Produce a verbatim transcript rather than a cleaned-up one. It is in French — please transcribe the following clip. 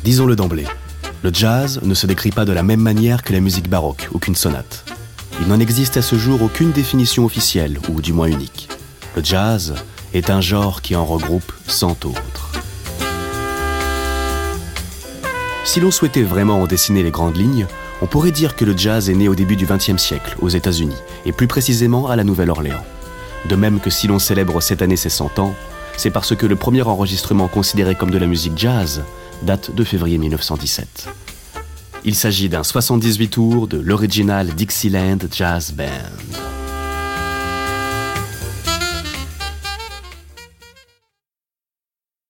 Disons-le d'emblée, le jazz ne se décrit pas de la même manière que la musique baroque ou qu'une sonate. Il n'en existe à ce jour aucune définition officielle, ou du moins unique. Le jazz est un genre qui en regroupe cent autres. Si l'on souhaitait vraiment en dessiner les grandes lignes, on pourrait dire que le jazz est né au début du vingtième siècle, aux États-Unis, et plus précisément à la Nouvelle-Orléans. De même que si l'on célèbre cette année ses cent ans, c'est parce que le premier enregistrement considéré comme de la musique jazz date de février mille neuf cent dix-sept. Il s'agit d'un soixante-dix-huit tours de l'Original Dixieland Jazz Band.